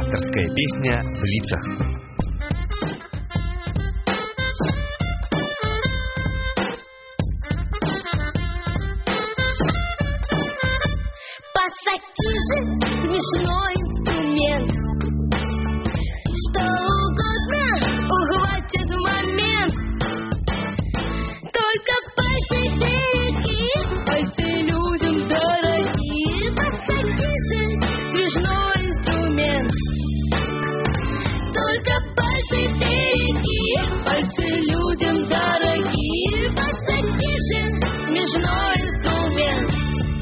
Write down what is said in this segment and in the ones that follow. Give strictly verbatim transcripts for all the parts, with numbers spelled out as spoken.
Авторская песня в лицах. Пассатижи — смешной инструмент. Что угодно ухватит в момент. Только пальцы береги, пальцы людям дорогие. Пассатижи — смешной инструмент. Только пальцы береги, пальцы людям дорогие. Пассатижи — смешной инструмент.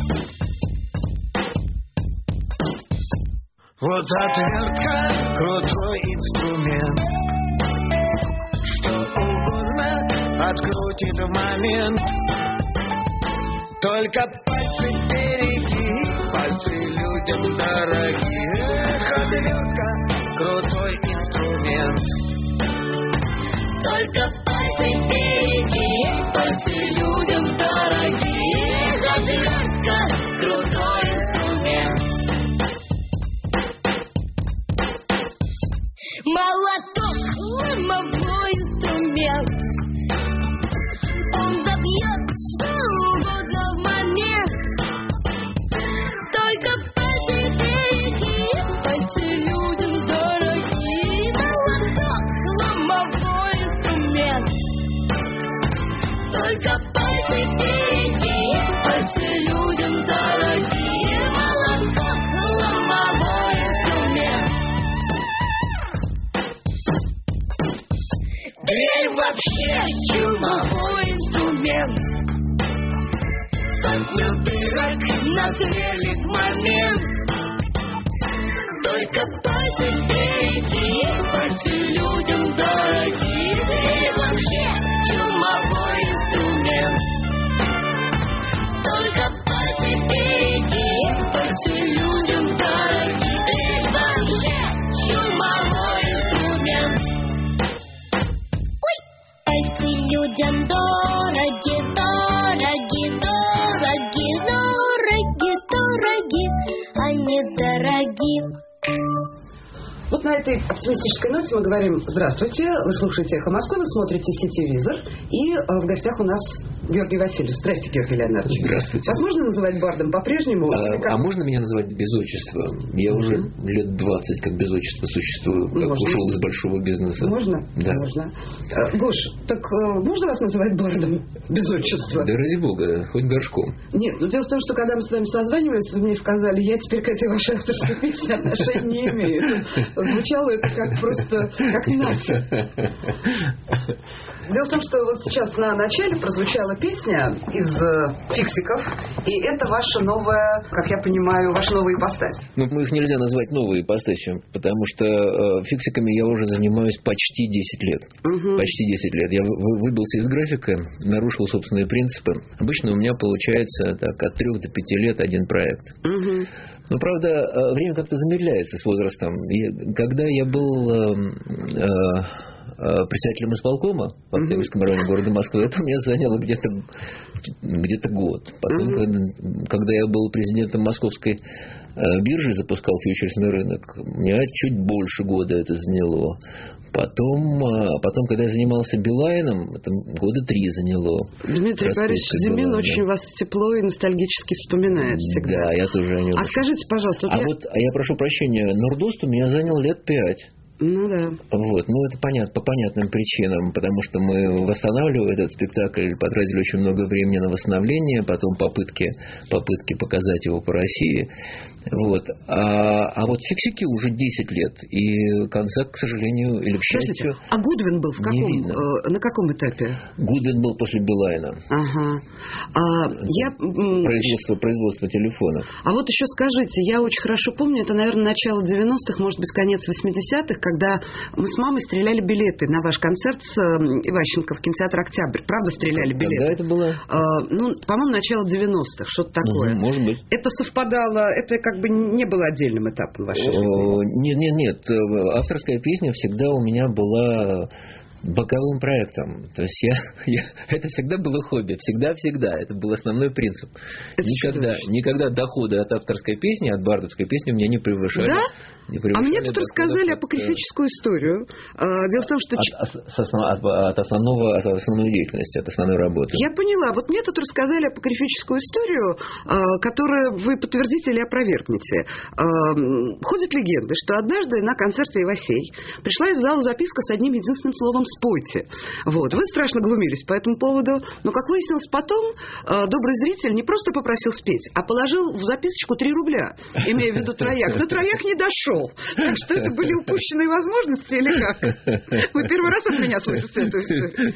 Вот отвертка — крутой инструмент. Что угодно открутит в момент. Только пальцы береги, пальцы людям дорогие. Эх, отвертка — крутой инструмент. Только пальцы береги, пальцы людям дорогие. Эх, отвертка — крутой инструмент. Молоток — ломовой инструмент. Он забьет что угодно в момент. Только пальцы береги, пальцы людям дорогие. Молоток — ломовой инструмент. Только пальцы береги, пальцы людям дорогие. Молоток — ломовой инструмент. Дверь вообще чумовой инструмент. Сотню дырок насверлит момент. Только пальцы береги, пальцы людям дорогие. Дверь вообще чумовой инструмент. Только пальцы береги, пальцы людям дорогие. Дверь вообще чумовой инструмент. Пальцы людям дороги, дороги, дороги, дороги, дороги, они дороги. Вот на этой оптимистической ноте мы говорим: здравствуйте, вы слушаете «Эхо Москвы», вы смотрите «Сетевизор», и э, в гостях у нас Георгий Васильев. Здрасте, Георгий Леонардович. Здравствуйте. Вас можно называть бардом по-прежнему? А, как... а можно меня называть без отчества? Я mm-hmm. уже лет двадцать как без отчества существую, как можно. Ушел из большого бизнеса. Можно? Да. Можно. А, Гош, так а, можно вас называть бардом без отчества? Да ради бога, хоть горшком. Нет, ну дело в том, что когда мы с вами созванивались, вы мне сказали: я теперь к этой вашей авторской песне отношения не имею. Звучало это как просто, как нация. Дело в том, что вот сейчас на начале прозвучала песня из э, «Фиксиков», и это ваша новая, как я понимаю, ваша новая ипостась. Ну, их нельзя назвать новой ипостасью, потому что э, фиксиками я уже занимаюсь почти десять лет. Угу. Почти десять лет. Я вы, выбился из графика, нарушил собственные принципы. Обычно у меня получается так, от трех до пяти лет один проект. Угу. Но, правда, время как-то замедляется с возрастом. И когда я был э, э, председателем исполкома в Октябрьском районе города Москвы, это у меня заняло где-то, где-то год. Потом, uh-huh. когда, когда я был президентом Московской э, биржи, запускал фьючерсный рынок, мне чуть больше года это заняло. Потом, а потом, когда я занимался Билайном, это года три заняло. Дмитрий Борисович Зимин очень вас тепло и ностальгически вспоминает всегда. Да, я тоже о нем. А скажите, пожалуйста... А я... вот, а я прошу прощения, Нордост у меня занял лет пять. Ну да. Вот, ну это понятно, по понятным причинам, потому что мы восстанавливали этот спектакль, потратили очень много времени на восстановление, потом попытки, попытки показать его по России. Вот. А, а вот «Фиксики» уже десять лет, и конца, к сожалению, или к счастью, а Гудвин был в каком, э, на каком этапе? Гудвин был после Билайна. Ага. А, я... производство, производство телефонов. А вот еще скажите, я очень хорошо помню, это, наверное, начало девяностых, может быть, конец восьмидесятых, когда мы с мамой стреляли билеты на ваш концерт с Иващенко в кинотеатр «Октябрь». Правда, стреляли билеты? Когда это было? А, ну, по-моему, начало девяностых, что-то такое. Угу, может быть. Это совпадало, это как бы не было отдельным этапом вашей жизни? Нет, нет, нет. Авторская песня всегда у меня была боковым проектом. То есть я, я, это всегда было хобби, всегда-всегда. Это был основной принцип. Никогда, никогда доходы от авторской песни, от бардовской песни у меня не превышали. Да? Не превышали а мне тут рассказали от, апокрифическую историю. Дело в том, что... От, от, от, основного, от основной деятельности, от основной работы. Я поняла. Вот мне тут рассказали апокрифическую историю, которую вы подтвердите или опровергнете. Ходят легенды, что однажды на концерте Ивасей пришла из зала записка с одним единственным словом «спойте». Вот. Вы страшно глумились по этому поводу, но, как выяснилось потом, добрый зритель не просто попросил спеть, а положил в записочку три рубля, имея в виду трояк. Но трояк не дошел. Так что это были упущенные возможности или как? Вы первый раз от меня слышите эту историю?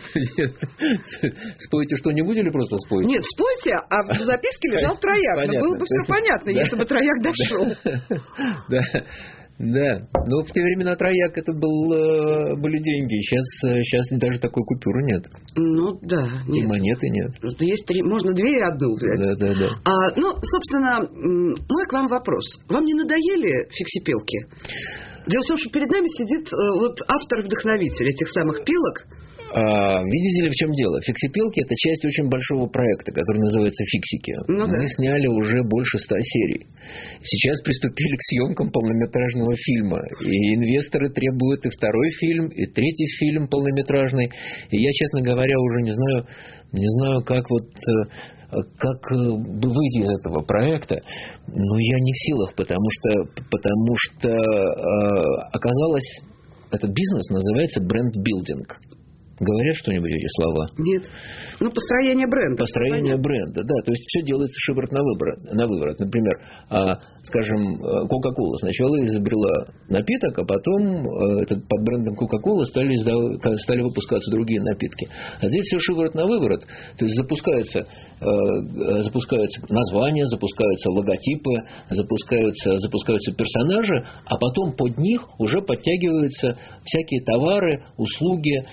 Нет. Спойте что-нибудь или просто спойте? Нет, спойте, а в записке лежал трояк. Понятно. Но было бы все понятно, если бы трояк дошел. Да. Да, но в те времена трояк это был, были деньги. Сейчас, сейчас даже такой купюры нет. Ну да. И монеты нет. Есть три, можно две и одну взять. Да, да, да. А, ну, собственно, мой к вам вопрос. Вам не надоели фиксипелки? Дело в том, что перед нами сидит вот автор-вдохновитель этих самых пилок. А, видите ли, в чем дело? Фиксипелки – это часть очень большого проекта, который называется «Фиксики». Ну, Мы да. сняли уже больше ста серий. Сейчас приступили к съемкам полнометражного фильма. И инвесторы требуют и второй фильм, и третий фильм полнометражный. И я, честно говоря, уже не знаю, не знаю, как вот... как выйти из этого проекта, но я не в силах, потому что, потому что э, оказалось, этот бизнес называется бренд-билдинг. Говорят что-нибудь эти слова? Нет. Ну, построение бренда. Построение бренда, да. То есть все делается шиворот на выворот. На выворот. Например, скажем, Coca-Cola сначала изобрела напиток, а потом этот, под брендом Coca-Cola стали, стали выпускаться другие напитки. А здесь все шиворот на выворот. То есть запускаются, запускаются названия, запускаются логотипы, запускаются, запускаются персонажи, а потом под них уже подтягиваются всякие товары, услуги.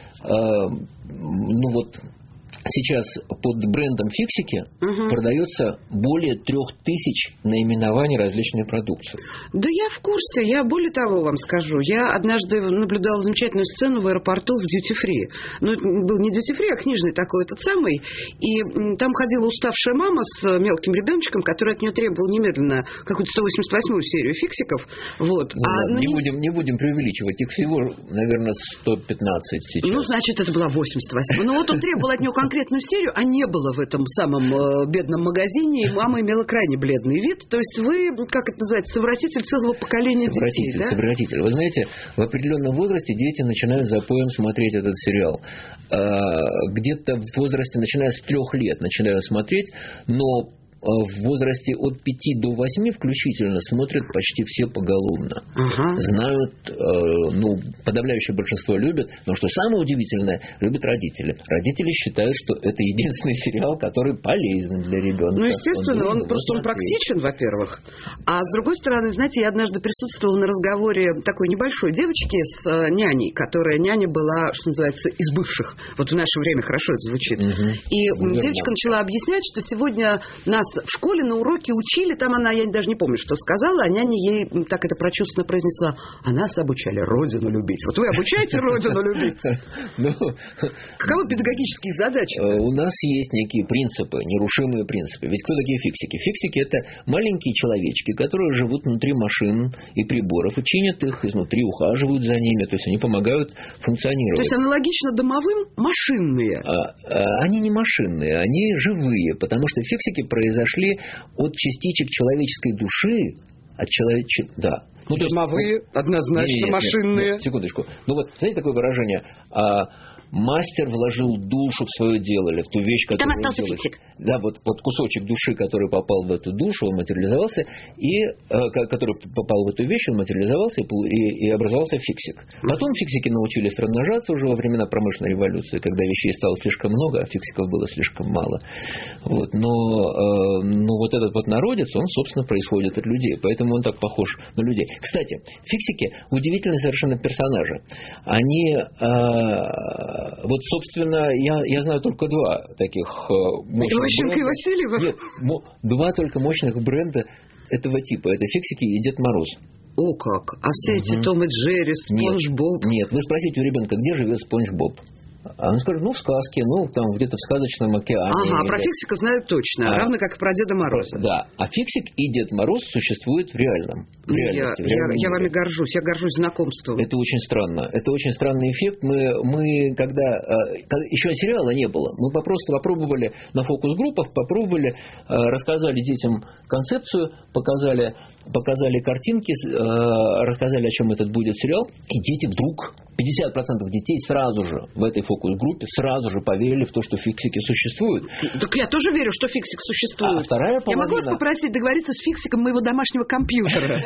Ну вот сейчас под брендом «Фиксики» угу. продается более трех тысяч наименований различной продукции. Да я в курсе. Я более того вам скажу. Я однажды наблюдала замечательную сцену в аэропорту в дьюти-фри. Ну, это был не дьюти-фри, а книжный такой этот самый. И там ходила уставшая мама с мелким ребеночком, который от нее требовал немедленно какую-то сто восемьдесят восьмую серию «Фиксиков». Вот. Ну, а, не, ну, будем, не будем преувеличивать. Их всего, наверное, сто пятнадцать сейчас. Ну, значит, это была восемьдесят восьмая. Ну, вот он требовал от нее конкретную серию, а не было в этом самом э, бедном магазине, и мама имела крайне бледный вид. То есть вы, как это называется, совратитель целого поколения совратитель, детей, да? Совратитель. Вы знаете, в определенном возрасте дети начинают за поем смотреть этот сериал. А, где-то в возрасте, начиная с трех лет, начинают смотреть, но в возрасте от пяти до восьми включительно смотрят почти все поголовно. Ага. Знают, э, ну, подавляющее большинство любят, но что самое удивительное, любят родители. Родители считают, что это единственный сериал, который полезен для ребенка. Ну, естественно, он, он просто он практичен, во-первых. А с другой стороны, знаете, я однажды присутствовала на разговоре такой небольшой девочки с э, няней, которая няня была, что называется, из бывших. Вот в наше время хорошо это звучит. Угу. И ну, девочка начала объяснять, что сегодня нас в школе на уроке учили, там она, я даже не помню, что сказала, а няня ей так это прочувственно произнесла: а нас обучали родину любить. Вот вы обучаете родину любить? Каковы педагогические задачи? У нас есть некие принципы, нерушимые принципы. Ведь кто такие фиксики? Фиксики – это маленькие человечки, которые живут внутри машин и приборов, и чинят их изнутри, ухаживают за ними, то есть они помогают функционировать. То есть аналогично домовым машинные? Они не машинные, они живые, потому что фиксики произошли шли от частичек человеческой души, от человеческой... Да. Ну, домовые, есть, однозначно нет, нет, машинные. Нет, секундочку. Ну вот, знаете такое выражение... А, мастер вложил душу в свое дело, или в ту вещь, которую он делает. Фиксик. Да, вот, вот кусочек души, который попал в эту душу, он материализовался, и, э, который попал в эту вещь, он материализовался, и, и, и образовался фиксик. Потом фиксики научились размножаться уже во времена промышленной революции, когда вещей стало слишком много, а фиксиков было слишком мало. Вот. Но, э, но вот этот вот народец, он, собственно, происходит от людей, поэтому он так похож на людей. Кстати, фиксики удивительные совершенно персонажи. Они... Э, Вот, собственно, я, я знаю только два таких мощных Иващенко бренда. И Васильева? Нет, два только мощных бренда этого типа. Это фиксики и Дед Мороз. О как! А все Угу. эти Том и Джерри, Спонж Боб? Нет, нет, вы спросите у ребенка, где живет Спонж Боб? Она скажет, ну, в сказке, ну, там, где-то в сказочном океане. Ага, или... про Фиксика знают точно, а, равно как и про Деда Мороза. Да, а Фиксик и Дед Мороз существуют в реальном, в реальности. Я, в реальном я, я вами мире. горжусь, я горжусь знакомством. Это очень странно. Это очень странный эффект. Мы, мы когда, когда... Еще сериала не было. Мы просто попробовали на фокус-группах, попробовали, рассказали детям концепцию, показали, показали картинки, рассказали, о чем этот будет сериал. И дети вдруг... пятьдесят процентов детей сразу же в этой фокус-группе сразу же поверили в то, что фиксики существуют. Так я тоже верю, что Фиксик существует. А вторая половина... Я могу вас попросить договориться с Фиксиком моего домашнего компьютера?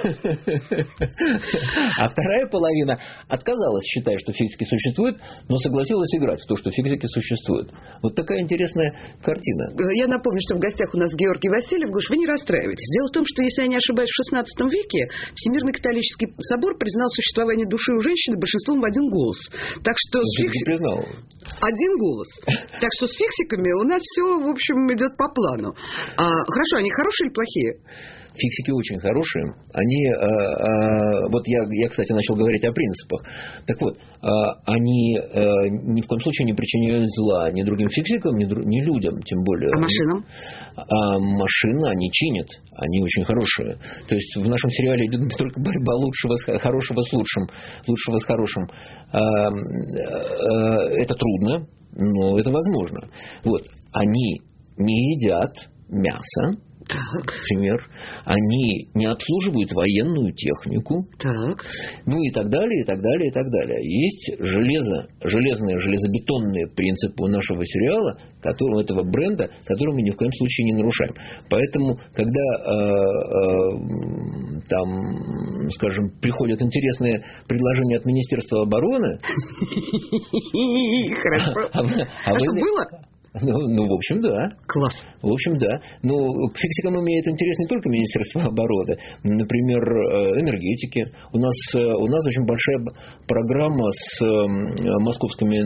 А вторая половина отказалась считать, что фиксики существуют, но согласилась играть в то, что фиксики существуют. Вот такая интересная картина. Я напомню, что в гостях у нас Георгий Васильев. Гош, вы не расстраивайтесь. Дело в том, что, если я не ошибаюсь, в шестнадцатом веке Всемирный католический собор признал существование души у женщины большинством в один голос. Так что с фиксиками... признал. Один голос. Так что с фиксиками у нас все, в общем, идет по плану. А, хорошо, они хорошие или плохие? Фиксики очень хорошие. Они, а, а, вот я, я, кстати, начал говорить о принципах. Так вот, а, они а, ни в коем случае не причиняют зла ни другим фиксикам, ни, ни людям, тем более. А машинам? А машины они чинят. Они очень хорошие. То есть в нашем сериале идет не только борьба лучшего с, хорошего с лучшим, лучшего с хорошим. А, а, это трудно, но это возможно. Вот. Они не едят мясо. Так. Например, они не обслуживают военную технику. Так. Ну и так далее, и так далее, и так далее. Есть железо, железные, железобетонные принципы у нашего сериала, которого, этого бренда, который мы ни в коем случае не нарушаем. Поэтому, когда э, э, там, скажем, приходят интересные предложения от Министерства обороны... Хорошо. А что было? Ну, ну, в общем, да. Класс. В общем, да. Но к фиксикам имеет интерес не только Министерство обороны. Например, энергетики. У нас, у нас очень большая программа с московскими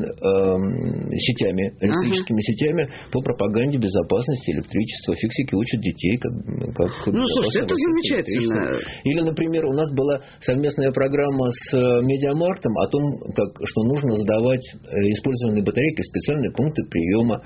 сетями, электрическими ага. сетями по пропаганде безопасности электричества. Фиксики учат детей, как, как ну, слушайте, это замечательно. Или, например, у нас была совместная программа с Медиамартом о том, как, что нужно сдавать использованные батарейки в специальные пункты приема,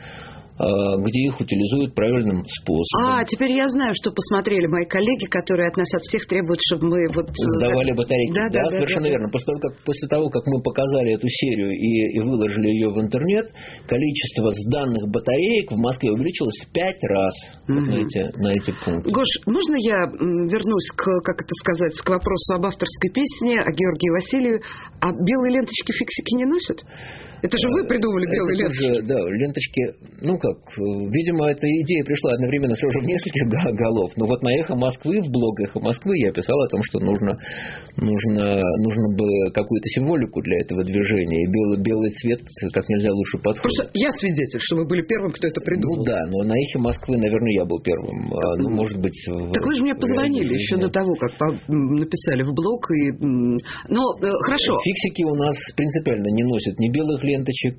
где их утилизуют правильным способом. А, теперь я знаю, что посмотрели мои коллеги, которые от нас от всех требуют, чтобы мы вот... Сдавали батарейки. Да, да, да совершенно да, верно. да. После того, как, после того, как мы показали эту серию и, и выложили ее в интернет, количество сданных батареек в Москве увеличилось в пять раз угу. вот на, эти, на эти пункты. Гош, можно я вернусь к, как это сказать, к вопросу об авторской песне, о Георгии Васильеве? А белые ленточки фиксики не носят? Это же вы придумали белые это ленточки. Уже, да, ленточки, ну как, видимо, эта идея пришла одновременно сразу в нескольких голов. Но вот на «Эхо Москвы», в блог «Эхо Москвы» я писал о том, что нужно, нужно, нужно бы какую-то символику для этого движения. И белый, белый цвет как нельзя лучше подходит. Просто я свидетель, что вы были первым, кто это придумал. Ну да, но на «Эхе Москвы», наверное, я был первым. Ну, может быть... Так вы же мне позвонили еще до того, как написали в блог. И... Но хорошо. Фиксики у нас принципиально не носят ни белых ленточек,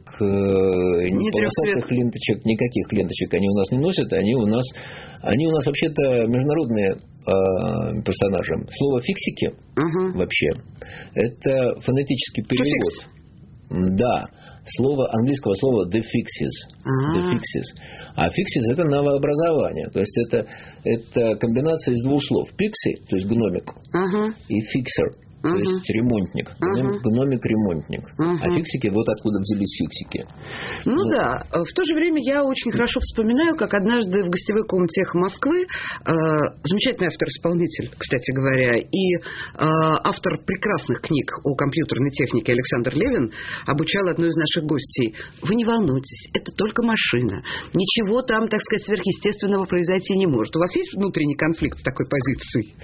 ни полосатых ленточек, никаких ленточек они у нас не носят. Они у нас, они у нас вообще-то международные э, персонажи. Слово «фиксики» uh-huh. вообще это фонетический перевод. Да. Слово, английского слова the fixes. Uh-huh. The fixes. А fixes это новообразование. То есть это, это комбинация из двух слов. Pixie, то есть гномик, uh-huh. и fixer. То uh-huh. есть ремонтник, uh-huh. гномик-ремонтник. Uh-huh. А фиксики, вот откуда взялись фиксики. Ну, ну да, в то же время я очень хорошо вспоминаю, как однажды в гостевой комнате «Эхо Москвы» э, замечательный автор-исполнитель, кстати говоря, и э, автор прекрасных книг о компьютерной технике Александр Левин обучал одну из наших гостей. Вы не волнуйтесь, это только машина. Ничего там, так сказать, сверхъестественного произойти не может. У вас есть внутренний конфликт с такой позицией?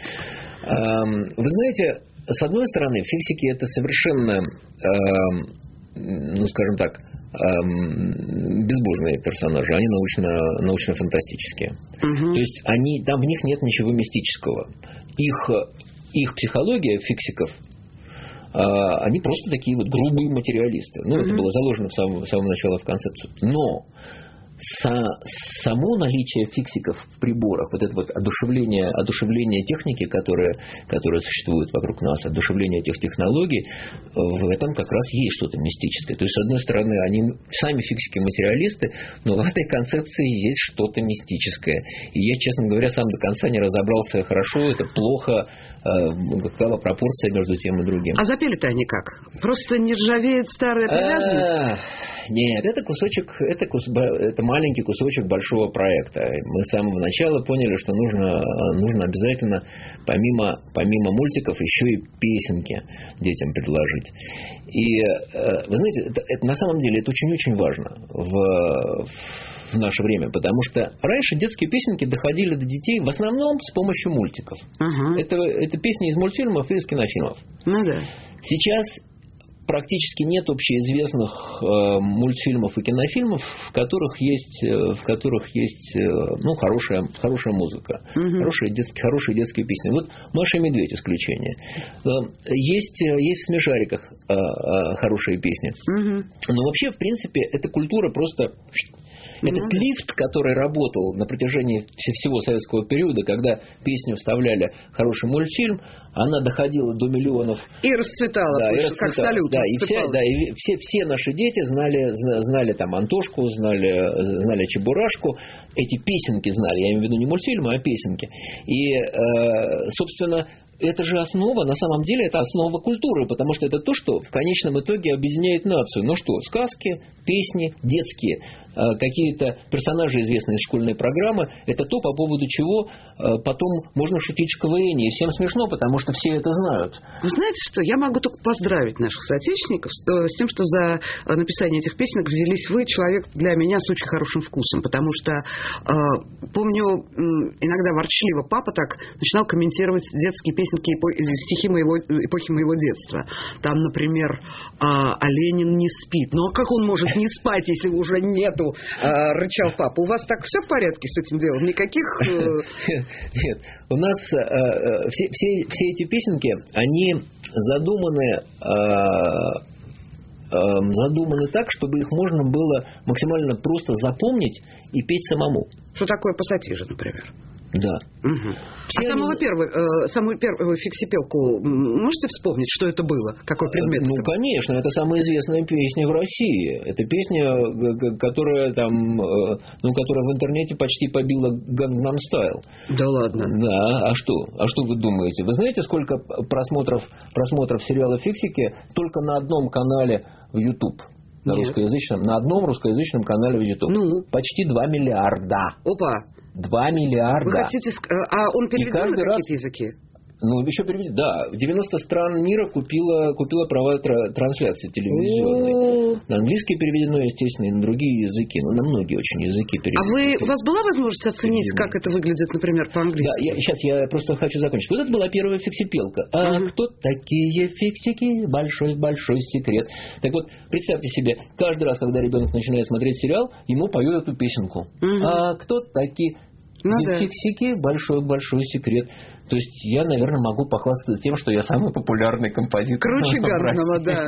Эм, вы знаете... С одной стороны, фиксики это совершенно, э, ну скажем так, э, безбожные персонажи, они научно, научно-фантастические. Угу. То есть они, там в них нет ничего мистического. Их, их психология фиксиков, э, они просто такие вот грубые материалисты. Ну, угу. это было заложено с самого, с самого начала в концепцию. Но само наличие фиксиков в приборах, вот это вот одушевление, одушевление техники, которая, которая существует вокруг нас, одушевление этих технологий, в этом как раз есть что-то мистическое. То есть, с одной стороны, они сами фиксики-материалисты, но в этой концепции есть что-то мистическое. И я, честно говоря, сам до конца не разобрался, хорошо это, плохо, какова пропорция между тем и другим. А запели-то они как? Просто не ржавеет старая привязанность? Нет, это кусочек, это, кус, это маленький кусочек большого проекта. Мы с самого начала поняли, что нужно, нужно обязательно помимо, помимо мультиков еще и песенки детям предложить. И вы знаете, это, это, на самом деле это очень-очень важно в, в наше время, потому что раньше детские песенки доходили до детей в основном с помощью мультиков. Uh-huh. Это, это песни из мультфильмов и из кинофильмов. Ну да. Сейчас практически нет общеизвестных э, мультфильмов и кинофильмов, в которых есть, э, в которых есть э, ну, хорошая, хорошая музыка, угу. хорошие, детские, хорошие детские песни. Вот «Маша и медведь» исключение. Э, есть, есть в «Смешариках» э, э, хорошие песни. Угу. Но вообще, в принципе, эта культура просто... Этот лифт, который работал на протяжении всего советского периода, когда песню вставляли хороший мультфильм, она доходила до миллионов. И расцветала, да, и расцветала как салют. Да, и, вся, да, и все, все наши дети знали, знали там Антошку, знали, знали Чебурашку. Эти песенки знали, я имею в виду не мультфильмы, а песенки. И, э, собственно, это же основа, на самом деле, это основа культуры, потому что это то, что в конечном итоге объединяет нацию. Ну что, сказки, песни, детские, какие-то персонажи, известные из школьной программы, это то, по поводу чего потом можно шутить в КВН. И всем смешно, потому что все это знают. Вы знаете что, я могу только поздравить наших соотечественников с тем, что за написание этих песенок взялись вы, человек для меня с очень хорошим вкусом, потому что, помню, иногда ворчливо папа так начинал комментировать детские песни, стихи моего, эпохи моего детства. Там, например, а, а Ленин не спит. Ну, а как он может не спать, если уже нету, а, рычал папа. У вас так все в порядке с этим делом? Никаких... Нет. У нас все, все, все эти песенки, они задуманы... задуманы так, чтобы их можно было максимально просто запомнить и петь самому. Что такое пассатижи, например? Да. Угу. А они... самого первого, э, самую первую фиксипелку можете вспомнить, что это было? Какой предмет? Ну, это? Конечно, это самая известная песня в России. Это песня, которая там, ну, которая в интернете почти побила Gangnam Style. Да ладно? Да. А что? А что вы думаете? Вы знаете, сколько просмотров, просмотров сериала «Фиксики» только на одном канале в YouTube? На Нет. русскоязычном, на одном русскоязычном канале в YouTube. Ну? Почти два миллиарда. Опа! Два миллиарда. Вы хотите... А он переведен на какие-то раз... языки? Ну, еще переведен. Да, девяносто стран мира купила, купила права тра- трансляции телевизионной. О-о-о. На английский переведено, естественно, и на другие языки. Ну, на многие очень языки переведено. А вы, у вас была возможность оценить, переведено. Как это выглядит, например, по-английски? Да, я, сейчас я просто хочу закончить. Вот это была первая фиксипелка. А uh-huh. кто такие фиксики? Большой-большой секрет. Так вот, представьте себе, каждый раз, когда ребенок начинает смотреть сериал, ему поют эту песенку. Uh-huh. А кто такие ну, фиксики? Да. Большой-большой секрет. То есть я, наверное, могу похвастаться тем, что я самый популярный композитор. Круче Гарднера, да.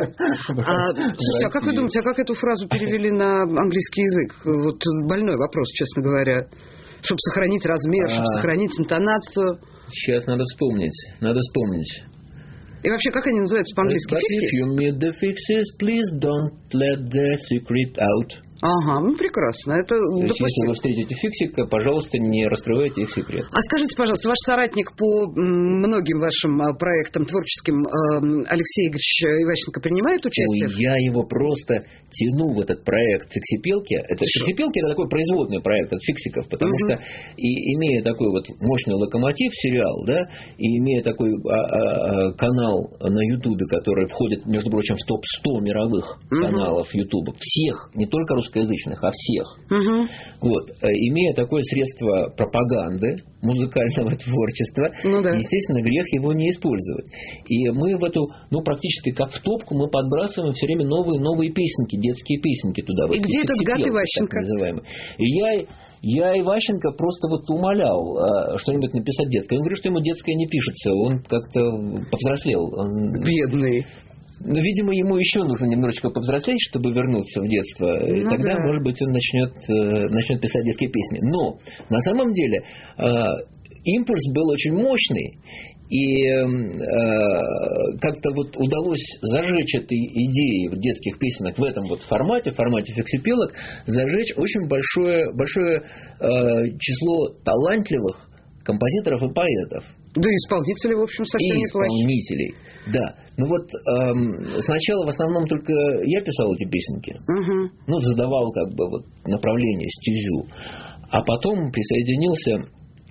А, слушайте, а как вы думаете, а как эту фразу перевели на английский язык? Вот больной вопрос, честно говоря. Чтобы сохранить размер, чтобы сохранить интонацию. Сейчас надо вспомнить. Надо вспомнить. И вообще, как они называются по-английски? But if you meet the fixes, please don't let the secret out. Ага, ну прекрасно. Это допустим. Если вы встретите фиксика, пожалуйста, не раскрывайте их секрет. А скажите, пожалуйста, ваш соратник по многим вашим проектам творческим Алексей Игоревич Иващенко принимает участие? Ой, я его просто тяну в этот проект фиксипелки. Это, фиксипелки – это такой производный проект от фиксиков, потому угу. что и, имея такой вот мощный локомотив сериал, да, и имея такой а, а, канал на Ютубе, который входит, между прочим, в топ сто мировых угу. каналов Ютуба, всех, не только русскоязычных, русскоязычных, а всех. Угу. Вот, имея такое средство пропаганды, музыкального творчества, ну, да. естественно, грех его не использовать. И мы в эту, ну, практически как в топку, мы подбрасываем все время новые новые песенки, детские песенки туда. И вот, где этот гад Иващенко? И я... Я Иващенко просто вот умолял а, что-нибудь написать детское. Он говорит, что ему детское не пишется, он как-то повзрослел. Он... Бедный. Но, видимо, ему еще нужно немножечко повзрослеть, чтобы вернуться в детство. Ну, и тогда, да. может быть, он начнет, начнет писать детские песни. Но на самом деле импульс был очень мощный. И э, как-то вот удалось зажечь этой идеей в детских песенок в этом вот формате, в формате фиксипелок, зажечь очень большое, большое э, число талантливых композиторов и поэтов. Да и исполнителей, в общем, совсем и неплохие. исполнителей, да. Ну вот эм, сначала в основном только я писал эти песенки. Угу. Ну, задавал как бы вот направление, стезю. А потом присоединился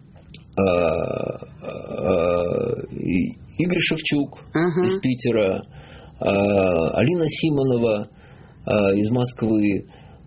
Игорь Шевчук uh-huh. из Питера, Алина Симонова из Москвы.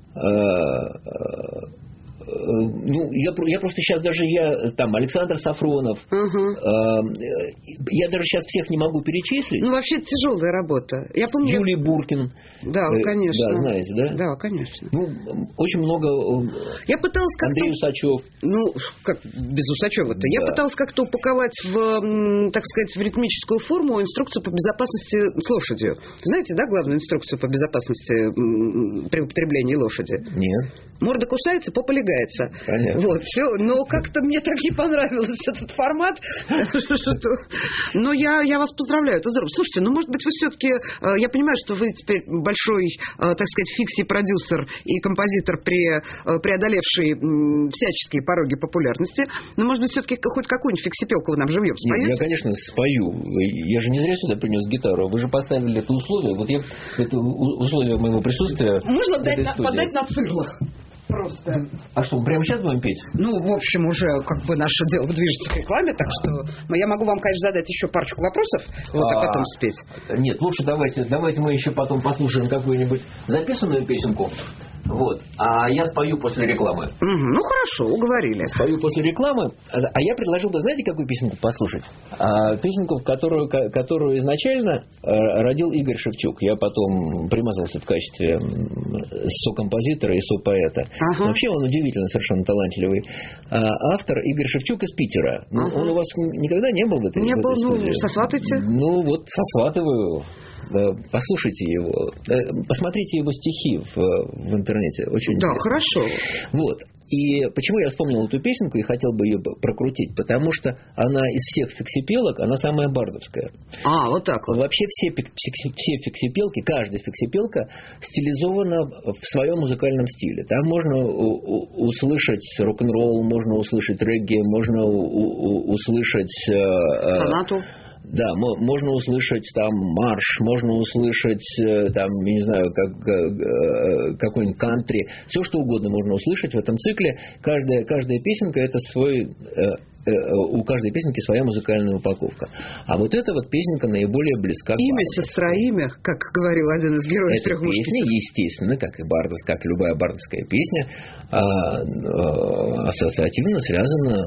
Ну, я, я просто сейчас даже я там Александр Сафронов, uh-huh. я даже сейчас всех не могу перечислить. Ну, вообще тяжелая работа. Я помню. Юлий Буркин. Да, конечно. Да, знаете, да? Да, конечно. Ну, очень много. Я пыталась как-то. Андрей Усачев. Ну, как без Усачева-то. Да. Я пыталась как-то упаковать в, так сказать, в ритмическую форму инструкцию по безопасности с лошадью. Знаете, да, главную инструкцию по безопасности при употреблении лошади? Нет. Морда кусается, попа легается. Понятно. Вот, все. Но как-то мне так не понравился этот формат. Но я, я вас поздравляю, это здорово. Слушайте, ну, может быть, вы все-таки... Я понимаю, что вы теперь большой, так сказать, фикси-продюсер и композитор, преодолевший всяческие пороги популярности. Но, может быть, все-таки хоть какую-нибудь фиксипелку вы нам живьем споете? Нет, я, конечно, спою. Я же не зря сюда принес гитару. Вы же поставили это условие. Вот я это условие моего присутствия... Можно дать на, подать на цирлах. Просто. А что, мы прямо сейчас будем петь? Ну, в общем, уже как бы наше дело движется к рекламе, так что я могу вам, конечно, задать еще парочку вопросов, вот, а, а потом спеть. Нет, лучше давайте, давайте мы еще потом послушаем какую-нибудь записанную песенку. Вот. А я спою после рекламы. Угу, ну хорошо, уговорили. Спою после рекламы. А я предложил бы, знаете, какую песенку послушать? А, песенку, которую, которую изначально родил Игорь Шевчук. Я потом примазался в качестве сокомпозитора и сопоэта. Ага. Вообще он удивительно совершенно талантливый. А, автор Игорь Шевчук из Питера. Ну, ага. Он у вас никогда не был в этой, не в этой был, студии? Ну, сосватайте. Ну, вот сосватываю. Послушайте его, посмотрите его стихи в, в интернете, очень да, интересно. хорошо. Вот. И почему я вспомнил эту песенку и хотел бы ее прокрутить? Потому что она из всех фиксипелок, она самая бардовская. А, вот так вот. Вообще все, все фиксипелки, каждая фиксипелка стилизована в своем музыкальном стиле. Там можно услышать рок-н-ролл, можно услышать регги, можно услышать... Сонату. Да, можно услышать там марш, можно услышать там, я не знаю, как, какой-нибудь кантри, все что угодно можно услышать в этом цикле. Каждая, каждая песенка это свой, у каждой песенки своя музыкальная упаковка. А вот эта вот песенка наиболее близка к имя, бардовской. сестра, имя, как говорил один из героев Эта трех мушкетеров. Песня, естественно, как и бардовская, как любая бардовская песня, ассоциативно связана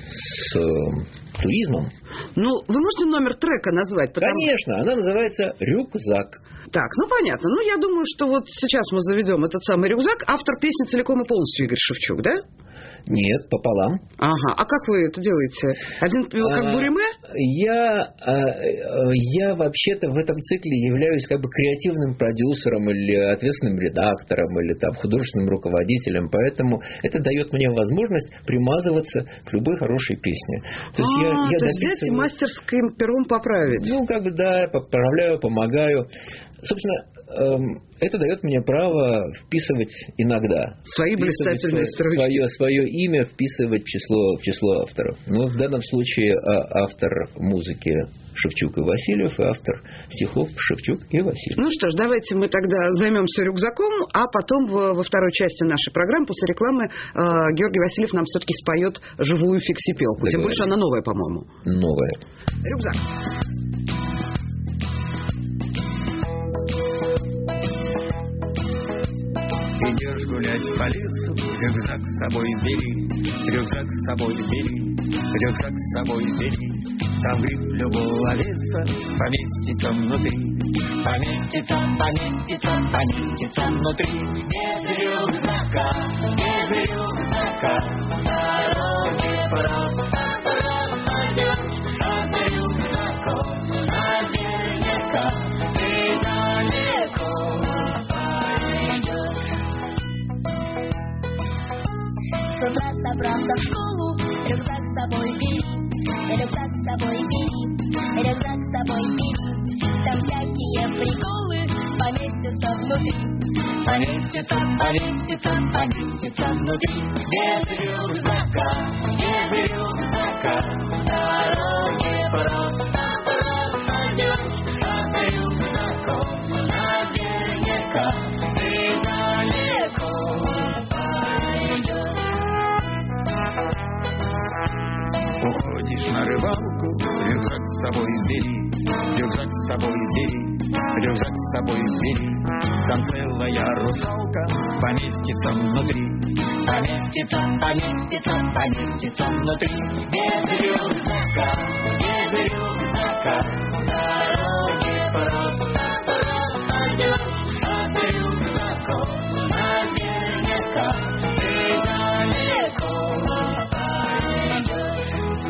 с туризмом. Ну, вы можете номер трека назвать? Потому... Конечно, она называется «Рюкзак». Так, ну понятно. Ну, я думаю, что вот сейчас мы заведем этот самый рюкзак. Автор песни целиком и полностью Игорь Шевчук, да? Нет, пополам. Ага. А как вы это делаете? Один как а, Буриме? Я, я вообще-то в этом цикле являюсь как бы креативным продюсером или ответственным редактором или там художественным руководителем, поэтому это дает мне возможность примазываться к любой хорошей песне. То есть, а, я, я то есть взять и мастерским пером поправить? Ну, как бы да, поправляю, помогаю. Собственно, это дает мне право вписывать иногда. Свои блистательные строчки. Свое, свое имя вписывать в число, в число авторов. Но в данном случае автор музыки Шевчук и Васильев, и автор стихов Шевчук и Васильев. Ну что ж, давайте мы тогда займемся рюкзаком, а потом во, во второй части нашей программы, после рекламы, э, Георгий Васильев нам все-таки споет живую фиксипелку. Тем больше она новая, по-моему. Новая. Рюкзак. Идешь гулять по лесу, рюкзак с собой бери, рюкзак с собой бери, рюкзак с собой бери. Там гриб любого веса поместится внутри, поместится, поместится, поместится внутри. Без рюкзака, без рюкзака, дороги просто пропадешь, а с рюкзаком наверняка ты собираться в школу, рюкзак с собой бери, рюкзак с собой бери, рюкзак с собой бери. Там всякие приколы поместятся внутри. Поместится, поместится, поместится внутри. Без рюкзака, без рюкзака дороги просто пропадешь. А с рюкзаком наверняка ты далеко пойдешь. Уходишь на рыбалку, рюкзак с собой бери, рюкзак с собой бери, рюкзак с собой бери. Там целая русалка поместится внутри. Поместится, поместится, поместится внутри. Без рюкзака, без рюкзака дороги просто пропадешь. А с рюкзаком наверняка ты далеко пойдешь.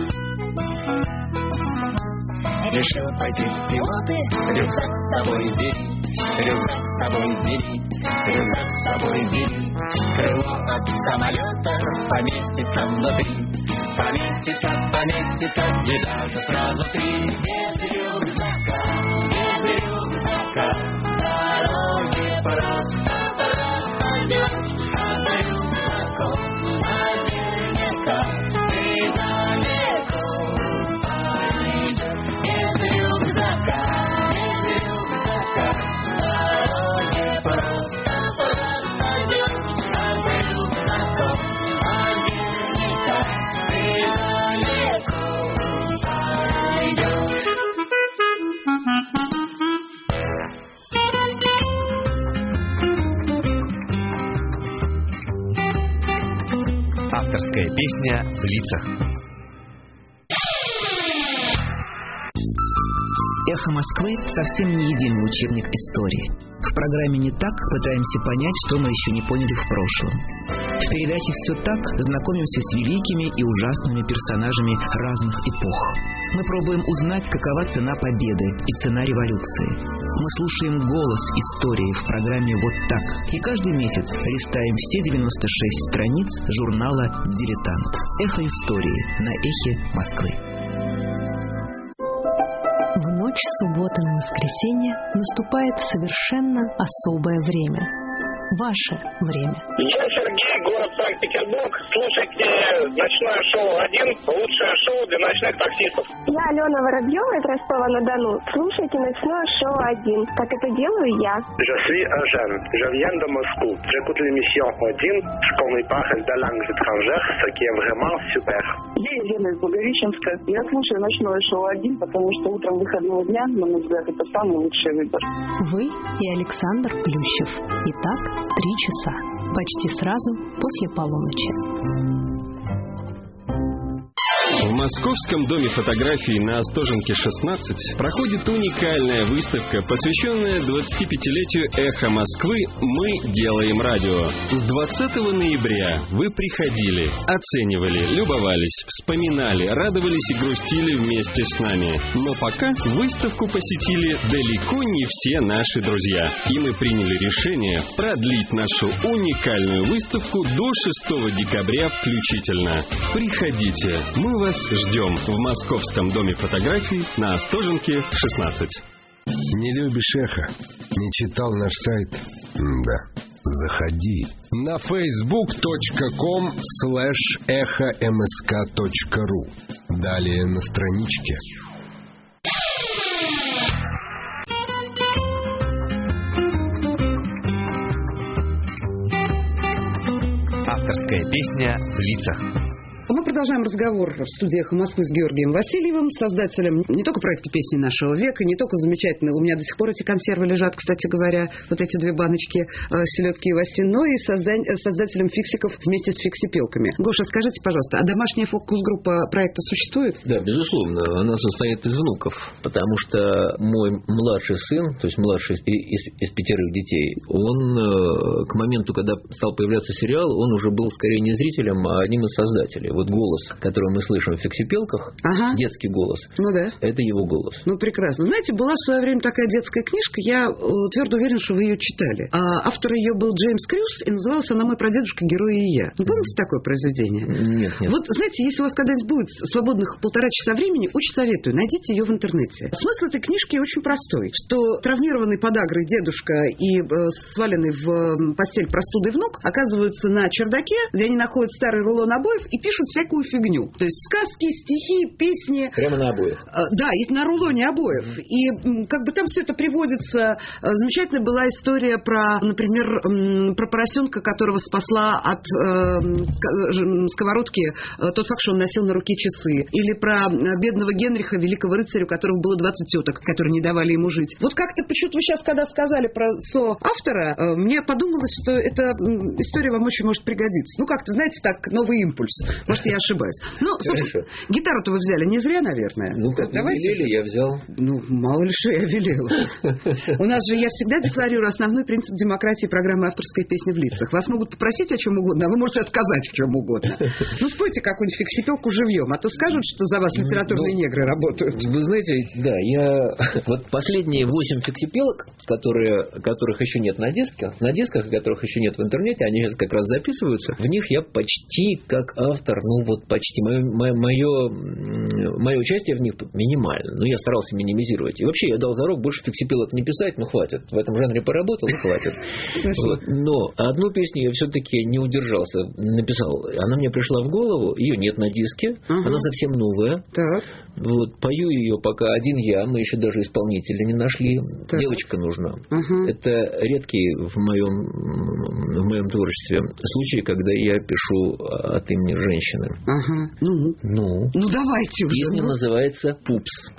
Решил пойти в пилоты, рюкзак с собой бери, рюкзак с собой бери, рюкзак с собой бери. Крыло от самолета поместится внутри. Поместится, поместится, и даже сразу три. Без рюкзака, без рюкзака дороги просто пропадешь. А за рюкзаком наверняка ты далеко пойдешь. Без рюкзака, без рюкзака дороги просто пропадешь. А за рюкзаком наверняка ты далеко пойдешь. Авторская песня в лицах. «Эхо Москвы» совсем не единый учебник истории. В программе «Не так» пытаемся понять, что мы еще не поняли в прошлом. В передаче «Все так» знакомимся с великими и ужасными персонажами разных эпох. Мы пробуем узнать, какова цена победы и цена революции. Мы слушаем голос истории в программе «Вот так». И каждый месяц листаем все девяносто шесть страниц журнала «Дилетант». «Эхо истории» на «Эхе Москвы». В ночь с субботы на воскресенье наступает совершенно особое время. Ваше время. Я Сергей, город Санкт-Петербург. Слушайте ночное шоу один, лучшее шоу для ночных таксистов. Я Алена Воробьева из Ростова-на-Дону. Слушайте ночное шоу один, как это делаю я. Je suis Eugène. Je viens de Moscou. J'écoute l'émission один, школьный парень de langues étrangères, ce qui est vraiment super. Я Елена из Благовещенска. Я слушаю ночное шоу один, потому что утром выходного дня, на мой взгляд, это самый лучший выбор. Вы и Александр Плющев. Итак, три часа. Почти сразу после полуночи. В Московском доме фотографий на Остоженке шестнадцать проходит уникальная выставка, посвященная двадцатипятилетию «Эхо Москвы. Мы делаем радио». С двадцатого ноября вы приходили, оценивали, любовались, вспоминали, радовались и грустили вместе с нами. Но пока выставку посетили далеко не все наши друзья. И мы приняли решение продлить нашу уникальную выставку до шестого декабря включительно. Приходите, мы вас ждем в Московском доме фотографий на Остоженке шестнадцать. Не любишь эхо? Не читал наш сайт? Да. Заходи на facebook точка com слэш эхо мск точка ру. Далее на страничке. Авторская песня в лицах. Мы продолжаем разговор в студии «Эхо Москвы» с Георгием Васильевым, создателем не только проекта «Песни нашего века», не только замечательные, у меня до сих пор эти консервы лежат, кстати говоря, вот эти две баночки э, селедки и васи, но и созда- создателем фиксиков вместе с фиксипелками. Гоша, скажите, пожалуйста, а домашняя фокус-группа проекта существует? Да, безусловно, она состоит из внуков, потому что мой младший сын, то есть младший из, из пятерых детей, он э, к моменту, когда стал появляться сериал, он уже был скорее не зрителем, а одним из создателей. вот голос, который мы слышим в фиксипелках, ага. детский голос, ну, да. это его голос. Ну, прекрасно. Знаете, была в свое время такая детская книжка, я твердо уверен, что вы ее читали. А автор ее был Джеймс Крюс, и называлась она «Мой прадедушка, герой и я». Ну, помните такое произведение? Нет, нет. Вот, знаете, если у вас когда-нибудь будет свободных полтора часа времени, очень советую, найдите ее в интернете. Смысл этой книжки очень простой, что травмированный подагрой дедушка и э, сваленный в постель простудой внук оказываются на чердаке, где они находят старый рулон обоев и пишут всякую фигню. То есть сказки, стихи, песни. Прямо на обоев. Э, да, есть на рулоне обоев. Mm-hmm. И м, как бы там все это приводится. Замечательная была история про, например, м, про поросенка, которого спасла от э, сковородки э, тот факт, что он носил на руке часы. Или про бедного Генриха, великого рыцаря, у которого было двадцать теток, которые не давали ему жить. Вот как-то почему-то вы сейчас, когда сказали про соавтора, э, мне подумалось, что эта история вам очень может пригодиться. Ну, как-то, знаете, так, новый импульс. Может, я ошибаюсь. Ну, собственно, гитару-то вы взяли не зря, наверное. Ну, как Давайте. Велели, я взял. Ну, мало ли что я велела. У нас же, я всегда декларирую основной принцип демократии программы «Авторская песня в лицах». Вас могут попросить о чем угодно, а вы можете отказать в чем угодно. Ну, спойте какую-нибудь фиксипелку живьем, а то скажут, что за вас литературные ну, негры работают. Вы знаете, да, я... Вот последние восемь фиксипелок, которые, которых еще нет на дисках, на дисках, которых еще нет в интернете, они сейчас как раз записываются, в них я почти как автор, ну вот почти, мое, мое, мое участие в них минимально, но я старался минимизировать. И вообще я дал зарок больше фиксипелок не писать, ну хватит, в этом жанре поработал, и хватит. Вот. Но одну песню я все-таки не удержался, написал, она мне пришла в голову, ее нет на диске, ага. она совсем новая. Так. Вот, пою ее пока один я, мы еще даже исполнителя не нашли. Так. Девочка нужна. Ага. Это редкий в моем, в моем творчестве случай, когда я пишу от имени женщины. Ага. Ну, ну, ну давайте уже. Песня ну. называется «Пупс».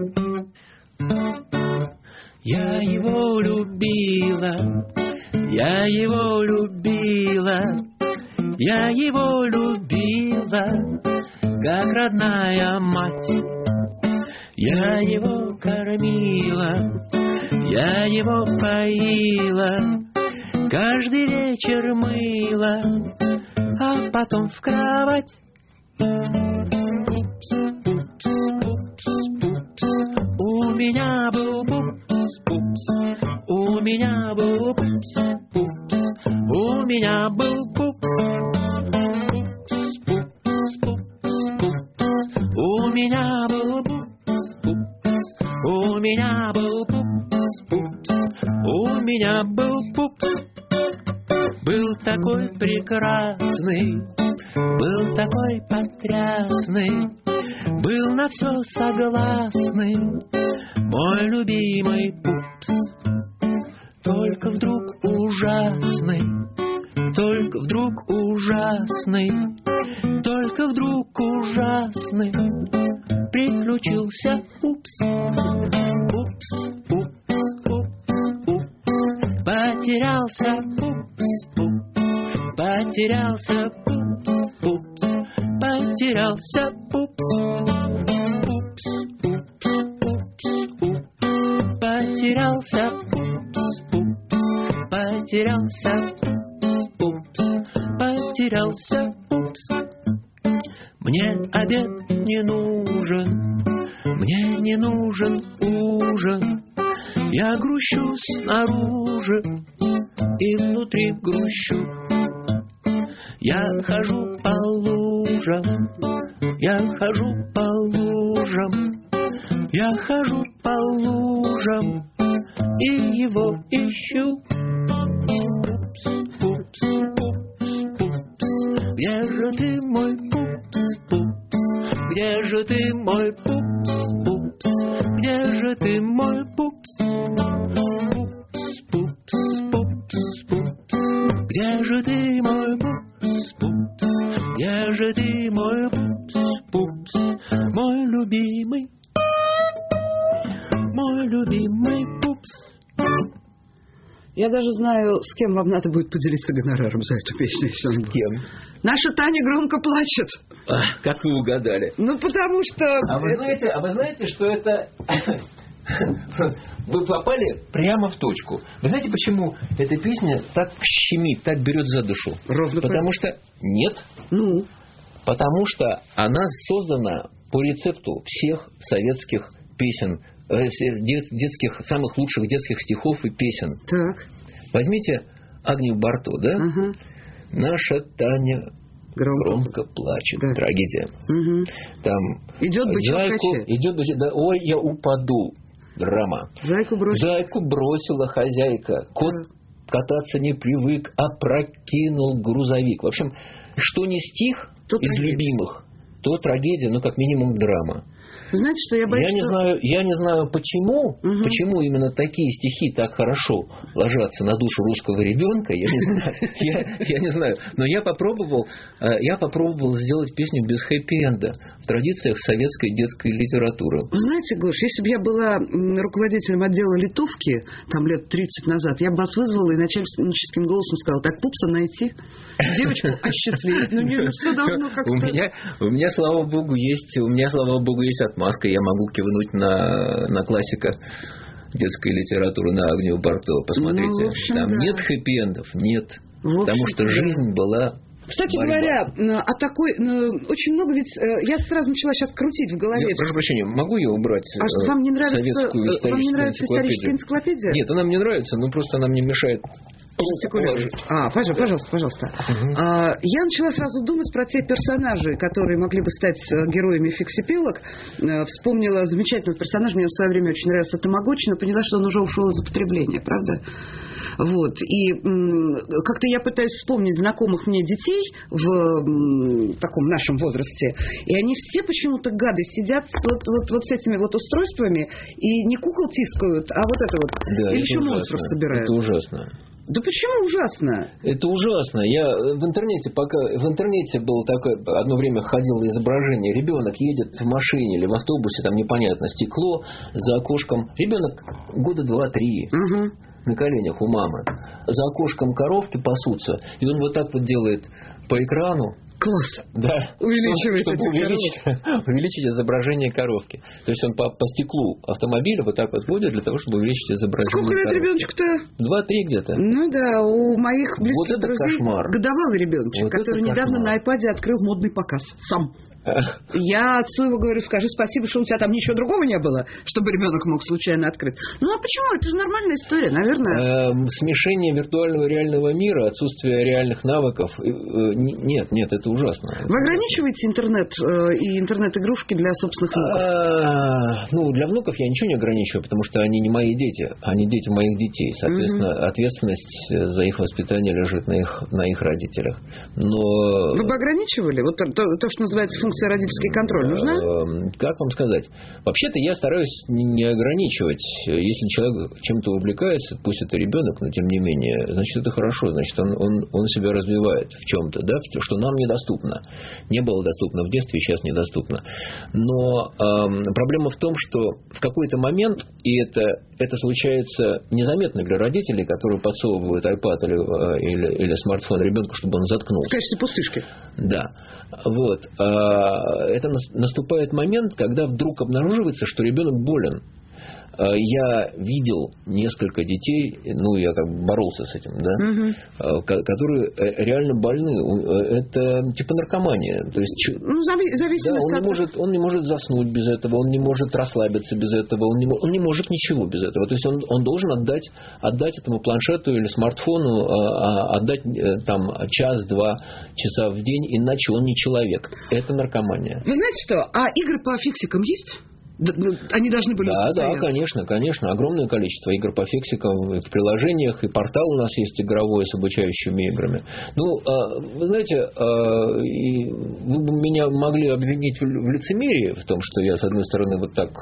Я его любила, я его любила, я его любила, как родная мать. Я его кормила, я его поила, каждый вечер мыла, а потом в кровать. Пупс, пупс, пупс, пупс, у меня был пупс, пупс, у меня был пупс, пупс, у меня был пупс, пупс, пупс, пупс, у меня был пупс, пупс, у меня был пупс, пупс, у меня был пупс, был такой прекрасный, был такой потрясный, был на все согласный, мой любимый пупс. Только вдруг ужасный, только вдруг ужасный, только вдруг ужасный, приключился упс, упс, упс, упс, упс, потерялся пупс, пупс, потерялся пупс, пупс, потерялся пупс, упс, упс, упс, упс, потерялся пупс, пупс, потерялся пупс, потерялся пупс. Мне обед не нужен, мне не нужен ужин, я грущу снаружи и внутри грущу. Я хожу по лужам, я хожу по лужам, я хожу по лужам и его ищу. Пупс, пупс, пупс, пупс, где же ты, мой пупс, пупс, где же ты, мой пупс, пупс, где же ты, мой пупс, пупс, пупс, пупс, пупс, где же ты, мой пупс, пупс, где же ты, мой пупс, пупс, мой любимый, мой любимый пупс. Я даже знаю, с кем вам надо будет поделиться гонораром за эту песню. Если он будет. С кем? Наша Таня громко плачет. А, как вы угадали? Ну, потому что... А вы знаете, а вы знаете, что это... Вы попали прямо в точку. Вы знаете, почему эта песня так щемит, так берет за душу? Ровно потому что... Нет. Ну? Потому что она создана по рецепту всех советских песен, детских, самых лучших детских стихов и песен. Так. Возьмите Агнию Барто, да? Ага. Наша Таня громко, громко плачет. Да. Трагедия. Угу. Там идет бычок зайку, идет бычок, да, ой, я упаду. Драма. Зайку бросила. Зайку бросила хозяйка. Кот да. кататься не привык, опрокинул грузовик. В общем, что не стих то из трагедия. Любимых, то трагедия, ну, как минимум, драма. Знаете, что я боюсь, я не что... знаю, я не знаю, почему, угу. почему именно такие стихи так хорошо ложатся на душу русского ребенка, я не знаю, я, я не знаю. Но я попробовал, я попробовал сделать песню без хэппи-энда в традициях советской детской литературы. Знаете, Гош, если бы я была руководителем отдела литовки, там лет тридцать назад, я бы вас вызвала и начальническим голосом сказала: так пупса найти, девочку осчастливить. Ну, не, все должно как-то... У меня, у меня, слава богу, есть, у меня, слава богу, есть отмазка. Я могу кивнуть на, на классика детской литературы, на Агнию Барто. Посмотрите. Ну, общем, там да. нет хэппи-эндов, нет. В потому что да. жизнь была... Кстати борьба. говоря, а такой, ну, очень много ведь... Я сразу начала сейчас крутить в голове... Я, прошу прощения, могу я убрать а вам не нравится, советскую историческую вам не нравится историческая энциклопедия? Нет, она мне нравится, но просто она мне мешает... А, пожалуйста, пожалуйста, пожалуйста. Uh-huh. А, я начала сразу думать про те персонажи, которые могли бы стать героями фиксипелок. Вспомнила замечательного персонажа, мне в свое время очень нравился Тамагочи, но поняла, что он уже ушел из употребления, правда? Вот. И м, как-то я пытаюсь вспомнить знакомых мне детей в м, таком нашем возрасте, и они все почему-то гады сидят вот, вот, вот с этими вот устройствами и не кукол тискают, а вот это вот. Да, или еще монстров собирают. Это ужасно. Да почему ужасно? Это ужасно. Я в интернете пока в интернете было такое, одно время ходило изображение: ребенок едет в машине или в автобусе, там непонятно, стекло за окошком. Ребенок года два-три. Угу. На коленях у мамы. За окошком коровки пасутся, и он вот так вот делает по экрану. Класс. Да. Увеличивает чтобы увеличить, увеличить изображение коровки. То есть он по, по стеклу автомобиля вот так вот водит для того, чтобы увеличить изображение коровки. Сколько лет ребеночку-то? Два-три где-то. Ну да, у моих близких вот друзей кошмар. Годовалый ребеночек, вот который недавно на айпаде открыл модный показ. Сам. Я отцу его говорю: скажи спасибо, что у тебя там ничего другого не было, чтобы ребенок мог случайно открыть. Ну а почему? Это же нормальная история, наверное. Эм, смешение виртуального и реального мира, отсутствие реальных навыков. Э, э, нет, нет, это ужасно. Вы ограничиваете интернет э, и интернет-игрушки для собственных внуков? А, ну, для внуков я ничего не ограничиваю, потому что они не мои дети, они дети моих детей. Соответственно, угу. ответственность за их воспитание лежит на их, на их родителях. Но... Вы бы ограничивали? Вот то, то, то что называется функция родительский контроль нужна? Как вам сказать? Вообще-то я стараюсь не ограничивать. Если человек чем-то увлекается, пусть это ребенок, но тем не менее, значит, это хорошо. Значит, он, он, он себя развивает в чем-то, да, что нам недоступно. Не было доступно в детстве, сейчас недоступно. Но эм, проблема в том, что в какой-то момент, и это, это случается незаметно для родителей, которые подсовывают iPad или, или, или смартфон ребенку, чтобы он заткнулся. В качестве пустышки. Да. Вот. Это наступает момент, когда вдруг обнаруживается, что ребенок болен. Я видел несколько детей, ну, я как бы боролся с этим, да, угу. которые реально больны. Это типа наркомания. То есть, ну, зависимость да, он, от... не может, он не может заснуть без этого, он не может расслабиться без этого, он не, он не может ничего без этого. То есть, он, он должен отдать, отдать этому планшету или смартфону, отдать там час-два часа в день, иначе он не человек. Это наркомания. Вы знаете что, а игры по фиксикам есть? Они должны были да, состояться. Да, конечно, конечно. Огромное количество игр по фиксикам в приложениях. И портал у нас есть игровой с обучающими играми. Ну, вы знаете, вы бы меня могли обвинить в лицемерии, в том, что я, с одной стороны, вот так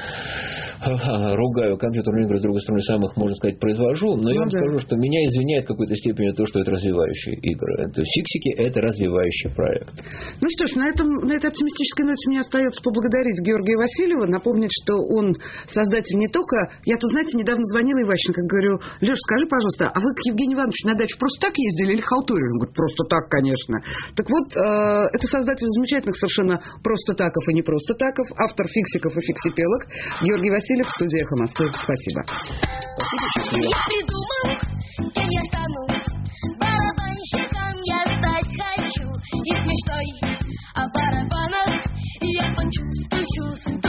ругаю компьютерные игры, с другой стороны, сам их, можно сказать, произвожу. Но ну, я вам да. скажу, что меня извиняет в какой-то степени то, что это развивающие игры. То есть фиксики – это развивающий проект. Ну что ж, на, этом, на этой оптимистической ноте мне остается поблагодарить Георгия Васильева, напомнить, что он создатель не только... Я тут, знаете, недавно звонила Иващенко, говорю: Леш, скажи, пожалуйста, а вы к Евгению Ивановичу на дачу просто так ездили или халтурили? Он говорит: просто так, конечно. Так вот, э, это создатель замечательных совершенно просто таков и не просто таков, автор фиксиков и фиксипелок Георгий Васильев в студии «Эхо Москвы». Спасибо. Спасибо, счастливо. Я придумал, кем я стану. Барабанщиком я стать хочу. И смешной чувствую, чувствую.